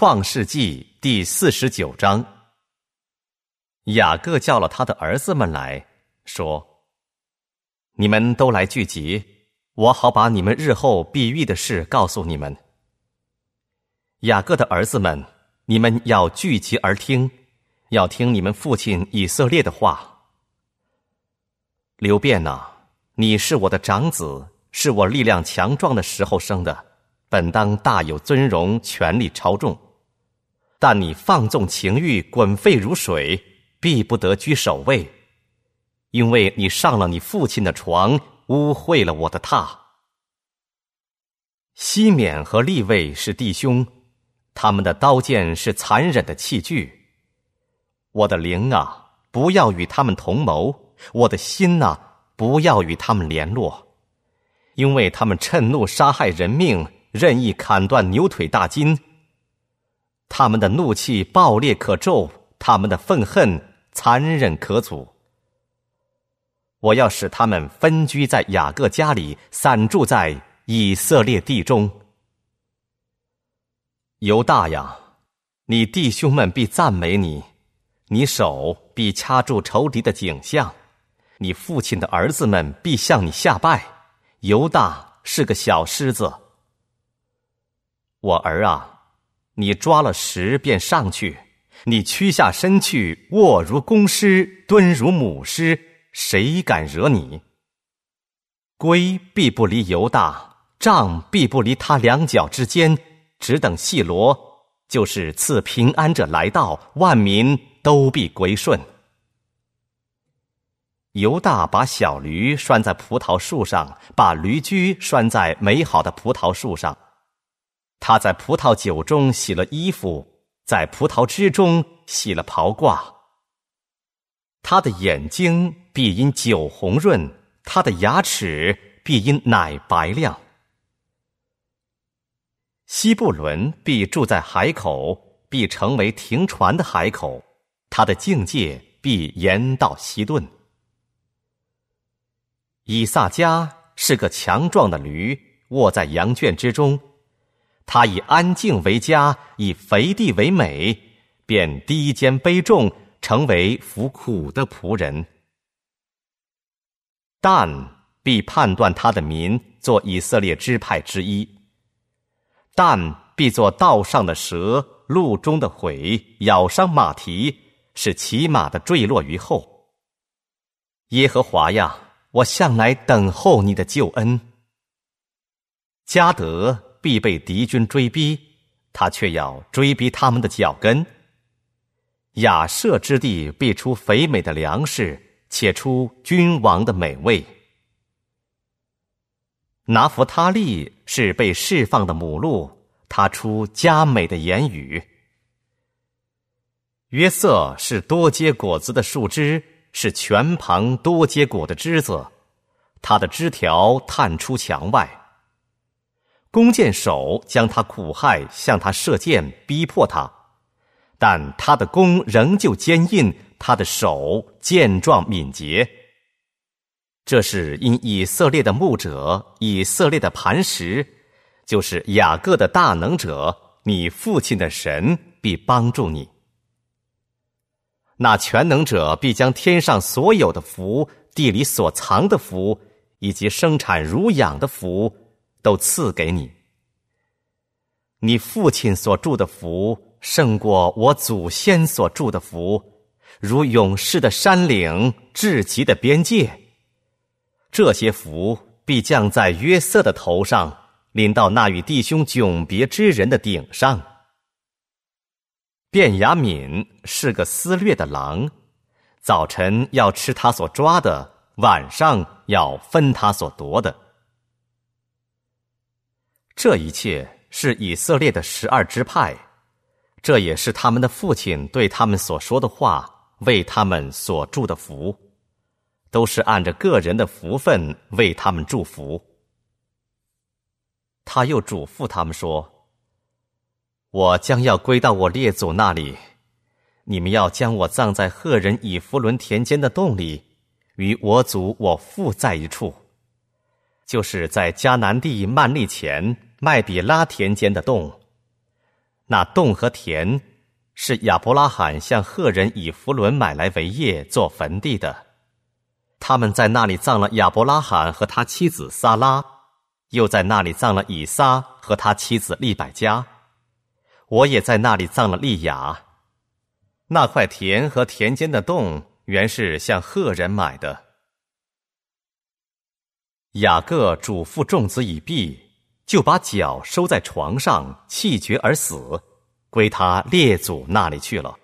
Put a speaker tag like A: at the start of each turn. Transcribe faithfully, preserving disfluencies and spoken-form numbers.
A: 创世纪第四十九章。雅各叫了他的儿子们来，说：你们都来聚集，我好把你们日后必遇的事告诉你们。雅各的儿子们，你们要聚集而听，要听你们父亲以色列的话。流便啊，你是我的长子，是我力量强壮的时候生的，本当大有尊荣，权力超重。但你放纵情欲，滚沸如水，必不得居首位，因为你上了你父亲的床，污秽了我的榻。西缅和利未是弟兄，他们的刀剑是残忍的器具。我的灵啊，不要与他们同谋，我的心啊，不要与他们联络，因为他们趁怒杀害人命，任意砍断牛腿大筋。他们的怒气暴烈可咒，他们的愤恨残忍可阻。我要使他们分居在雅各家里，散住在以色列地中。犹大呀，你弟兄们必赞美你，你手必掐住仇敌的颈项，你父亲的儿子们必向你下拜。犹大是个小狮子。我儿啊，你抓了石便上去，你屈下身去，卧如公狮，蹲如母狮，谁敢惹你？龟必不离犹大，杖必不离他两脚之间，只等细罗，就是赐平安者来到，万民都必归顺。犹大把小驴拴在葡萄树上，把驴驹拴在美好的葡萄树上。他在葡萄酒中洗了衣服，在葡萄汁中洗了袍褂。他的眼睛必因酒红润，他的牙齿必因奶白亮。西布伦必住在海口，必成为停船的海口，他的境界必延到西顿。以萨迦是个强壮的驴，卧在羊圈之中。他以安静为家，以肥地为美，便低肩卑重，成为服苦的仆人。但必判断他的民，做以色列支派之一。但必做道上的蛇，路中的悔，咬伤马蹄，使骑马的坠落于后。耶和华呀，我向来等候你的救恩。迦得必被敌军追逼，他却要追逼他们的脚跟。亚设之地必出肥美的粮食，且出君王的美味。拿弗他利是被释放的母鹿，他出佳美的言语。约瑟是多结果子的树枝，是泉旁多结果的枝子，他的枝条探出墙外。弓箭手将他苦害，向他射箭，逼迫他，但他的弓仍旧坚硬，他的手健壮敏捷。这是因以色列的牧者，以色列的磐石，就是雅各的大能者，你父亲的神必帮助你。那全能者必将天上所有的福，地里所藏的福，以及生产乳养的福都赐给你。你父亲所住的福胜过我祖先所住的福，如勇士的山岭，至极的边界。这些福必降在约瑟的头上，临到那与弟兄迥别之人的顶上。便雅悯是个撕裂的狼，早晨要吃他所抓的，晚上要分他所夺的。这一切是以色列的十二支派，这也是他们的父亲对他们所说的话，为他们所祝的福，都是按着个人的福分为他们祝福。他又嘱咐他们说：我将要归到我列祖那里，你们要将我葬在赫人以弗伦田间的洞里，与我祖我父在一处，就是在迦南地曼利前麦比拉田间的洞。 那洞和田是亚伯拉罕向赫人以弗伦买来为业做坟地的。他们在那里葬了亚伯拉罕和他妻子撒拉，又在那里葬了以撒和他妻子利百加。我也在那里葬了利亚。那块田和田间的洞原是向赫人买的。雅各嘱咐众子已毕，就把脚收在床上，气绝而死，归他列祖那里去了。